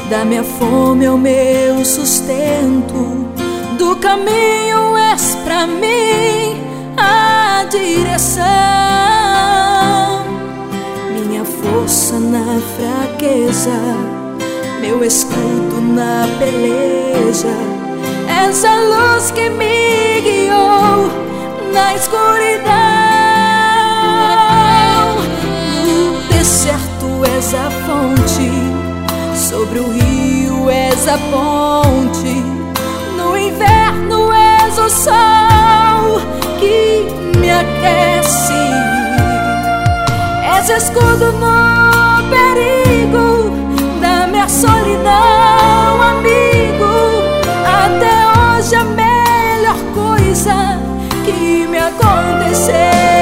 Da minha fome é o meu sustento, do caminho és pra mim a direção. Minha força na fraqueza, meu escudo na peleja. És a luz que me guiou na escuridão. No deserto és a fonte, sobre o rio és a ponte. No inverno és o sol que me aquece. És escudo no perigo da minha solidão, amigo. Até hoje a melhor coisa que me aconteceu.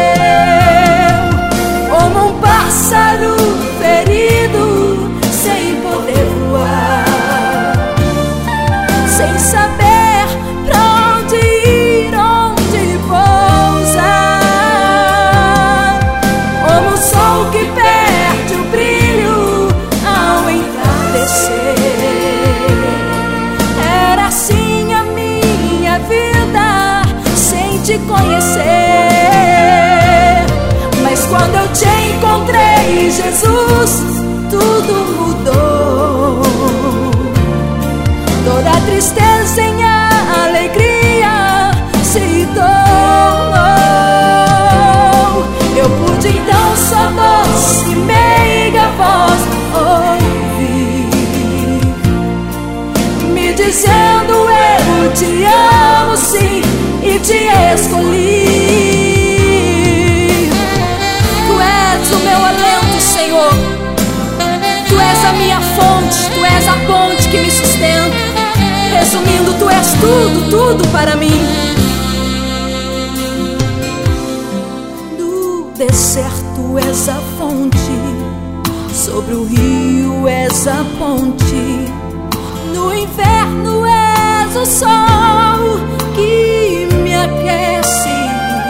Como um pássaro ferido, sem poder voar, sem saber pra onde ir, onde pousar. Como o sol que perde o brilho ao entardecer. Era assim a minha vida sem te conhecer. Mas quando eu te encontrei, Jesus, tudo mudou. Toda tristeza em alegria se tornou. Eu pude então sua doce e meiga voz ouvir, me dizendo eu te amo sim e te escolhi. Tu és o meu alento, Senhor. Tu és a minha fonte, tu és a ponte que me sustenta. Resumindo, tu és tudo, tudo para mim. No deserto és a fonte, sobre o rio és a ponte. No inverno és o sol que me aquece.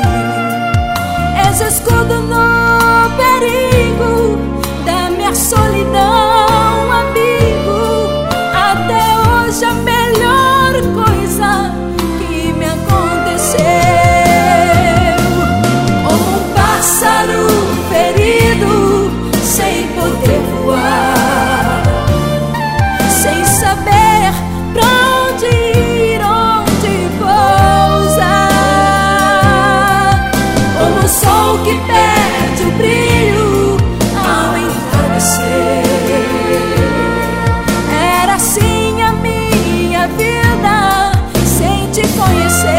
És escudo no perigo da minha solidão, amigo. Até hoje a melhor coisa que me aconteceu. Como um pássaro ferido, sem poder voar, sem saber pra onde ir, onde pousar. Como o sol que perde o brilho ao entardecer. Era assim a minha vida sem te conhecer.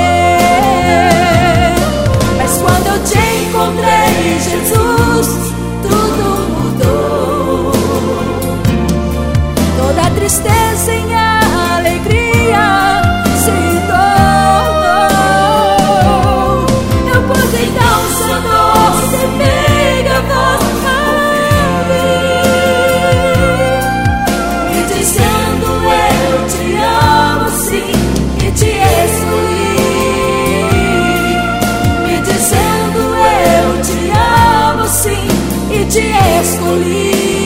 Mas quando eu te encontrei, Jesus, tudo mudou. Toda tristeza em alegria se tornou. Eu pude então sua doce e meiga voz ouvir, me dizendo eu te amo sim e te escolhi. Me dizendo eu te amo sim e te escolhi.